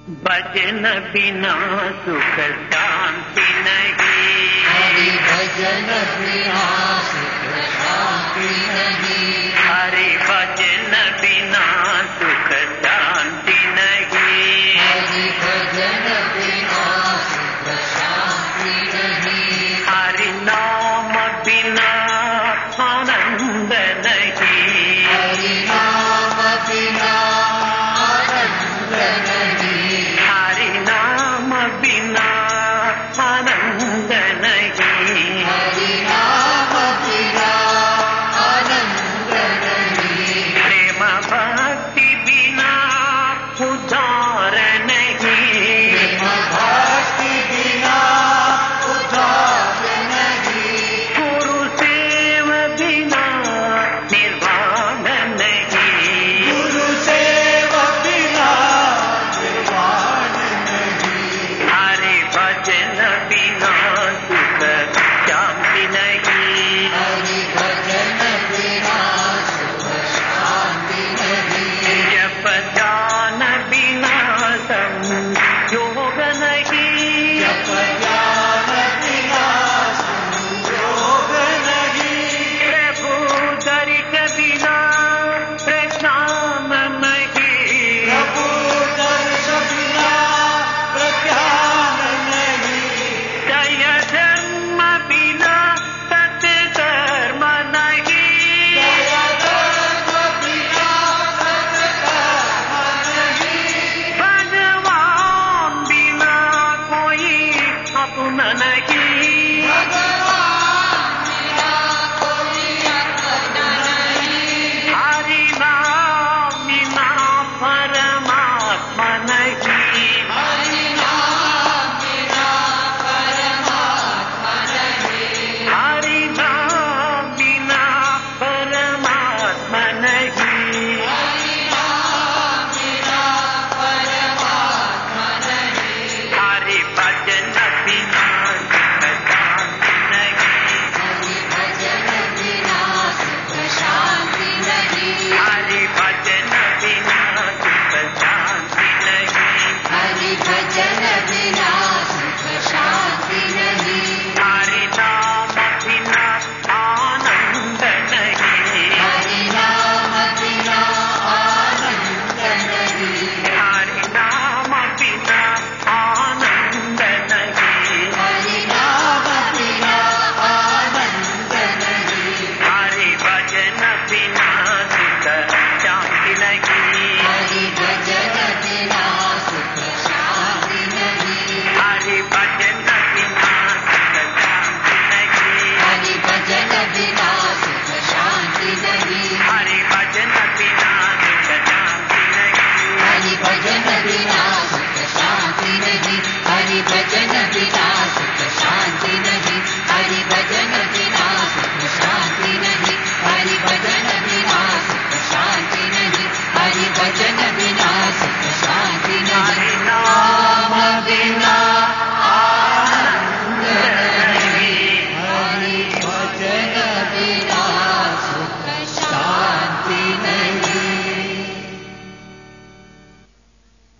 भजन बिना सुख शांति नहीं, हरि भजन बिना सुख शांति नहीं, हरि भजन बिना सुख शांति नहीं, हरि भजन बिना सुख शांति नहीं, हरि नाम बिना आनंद नहीं, हरि नाम बिना आनंद नहीं, हरि नाम बिना आनंद नहीं, हरि नाम बिना आनंद नहीं, प्रेम भक्ति बिना उद्धार नहीं, प्रेम भक्ति बिना उद्धार नहीं, गुरु सेव बिना निर्वाण नहीं, गुरु सेवा बिना निर्वाण नहीं, हरि भजन बिना सुख शांति नहीं, हरि भजन बिना सुख शांति नहीं, जप ध्यान बिना संयोग नहीं, जप ज्ञान बिना संयोग नहीं, प्रभु दर्श बिना प्रज्ञान नहीं, प्रभु दर्श बिना प्रज्ञान नहीं, जय धर्म बिना सत्कर्म नहीं, दया धर्म बिना सत्कर्म नहीं, भगवान बिना कोई अपना नहीं,